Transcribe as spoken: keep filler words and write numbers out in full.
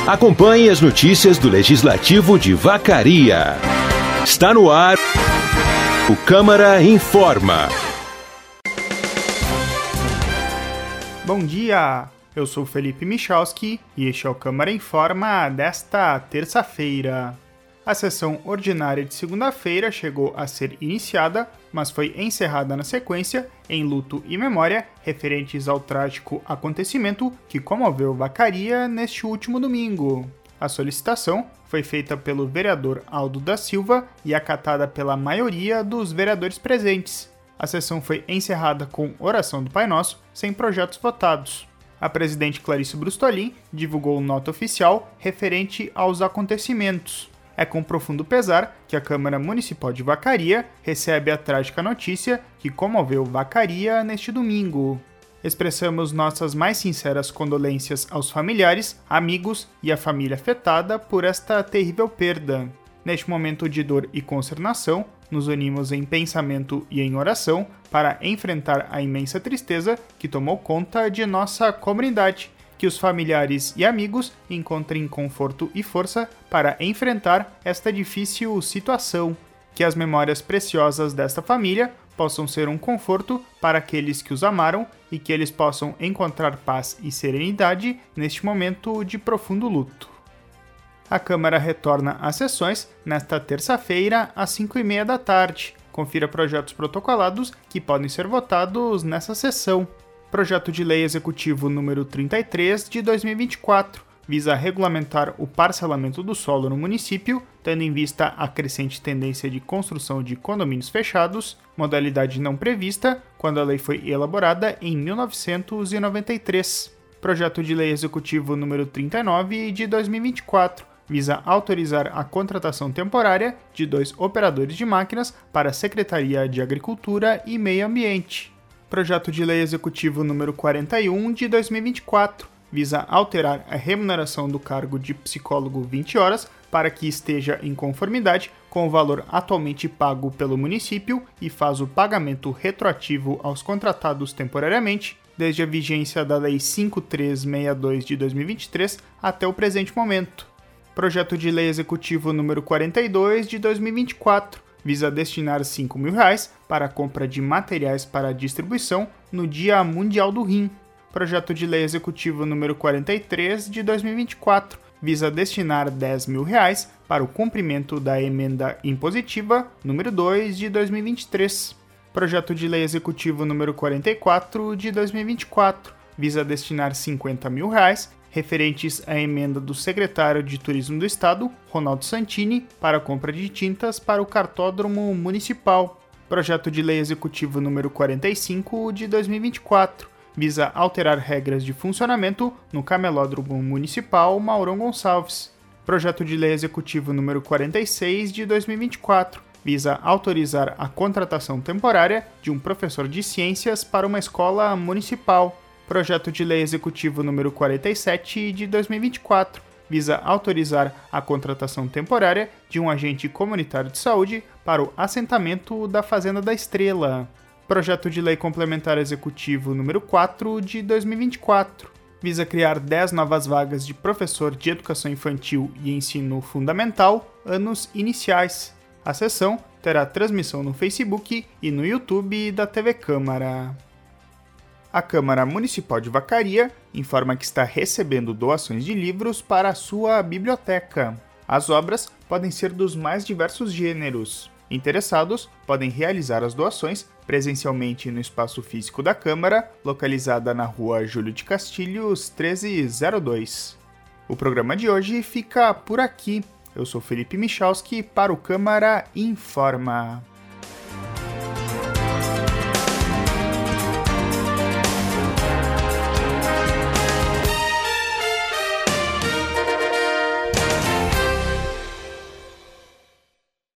Acompanhe as notícias do Legislativo de Vacaria. Está no ar o Câmara Informa. Bom dia, eu sou Felipe Michalski e este é o Câmara Informa desta terça-feira. A sessão ordinária de segunda-feira chegou a ser iniciada, mas foi encerrada na sequência, em luto e memória, referentes ao trágico acontecimento que comoveu Vacaria neste último domingo. A solicitação foi feita pelo vereador Aldo da Silva e acatada pela maioria dos vereadores presentes. A sessão foi encerrada com oração do Pai Nosso, sem projetos votados. A presidente Clarice Brustolin divulgou nota oficial referente aos acontecimentos. É com profundo pesar que a Câmara Municipal de Vacaria recebe a trágica notícia que comoveu Vacaria neste domingo. Expressamos nossas mais sinceras condolências aos familiares, amigos e à família afetada por esta terrível perda. Neste momento de dor e consternação, nos unimos em pensamento e em oração para enfrentar a imensa tristeza que tomou conta de nossa comunidade. Que os familiares e amigos encontrem conforto e força para enfrentar esta difícil situação. Que as memórias preciosas desta família possam ser um conforto para aqueles que os amaram e que eles possam encontrar paz e serenidade neste momento de profundo luto. A Câmara retorna às sessões nesta terça-feira, às cinco e meia da tarde. Confira projetos protocolados que podem ser votados nessa sessão. Projeto de Lei Executivo número trinta e três de dois mil e vinte e quatro visa regulamentar o parcelamento do solo no município, tendo em vista a crescente tendência de construção de condomínios fechados, modalidade não prevista quando a lei foi elaborada em mil novecentos e noventa e três. Projeto de Lei Executivo número trinta e nove de dois mil e vinte e quatro visa autorizar a contratação temporária de dois operadores de máquinas para a Secretaria de Agricultura e Meio Ambiente. Projeto de Lei Executivo número quarenta e um de dois mil e vinte e quatro visa alterar a remuneração do cargo de psicólogo vinte horas para que esteja em conformidade com o valor atualmente pago pelo município e faz o pagamento retroativo aos contratados temporariamente, desde a vigência da Lei cinco mil trezentos e sessenta e dois de dois mil e vinte e três até o presente momento. Projeto de Lei Executivo número quarenta e dois de dois mil e vinte e quatro visa destinar cinco mil reais para a compra de materiais para distribuição no Dia Mundial do Rim. Projeto de Lei Executivo número quarenta e três de dois mil e vinte e quatro visa destinar dez mil reais para o cumprimento da Emenda Impositiva número dois de dois mil e vinte e três. Projeto de Lei Executivo número quarenta e quatro de dois mil e vinte e quatro visa destinar cinquenta mil reais referentes à emenda do secretário de Turismo do Estado, Ronaldo Santini, para a compra de tintas para o cartódromo municipal. Projeto de Lei Executivo número quarenta e cinco de dois mil e vinte e quatro visa alterar regras de funcionamento no camelódromo municipal Maurão Gonçalves. Projeto de Lei Executivo número quarenta e seis de dois mil e vinte e quatro visa autorizar a contratação temporária de um professor de ciências para uma escola municipal. Projeto de Lei Executivo número quarenta e sete de dois mil e vinte e quatro visa autorizar a contratação temporária de um agente comunitário de saúde para o assentamento da Fazenda da Estrela. Projeto de Lei Complementar Executivo número quatro de dois mil e vinte e quatro visa criar dez novas vagas de professor de Educação Infantil e Ensino Fundamental, anos iniciais. A sessão terá transmissão no Facebook e no YouTube da T V Câmara. A Câmara Municipal de Vacaria informa que está recebendo doações de livros para a sua biblioteca. As obras podem ser dos mais diversos gêneros. Interessados podem realizar as doações presencialmente no espaço físico da Câmara, localizada na Rua Júlio de Castilhos, treze zero dois. O programa de hoje fica por aqui. Eu sou Felipe Michalski para o Câmara Informa.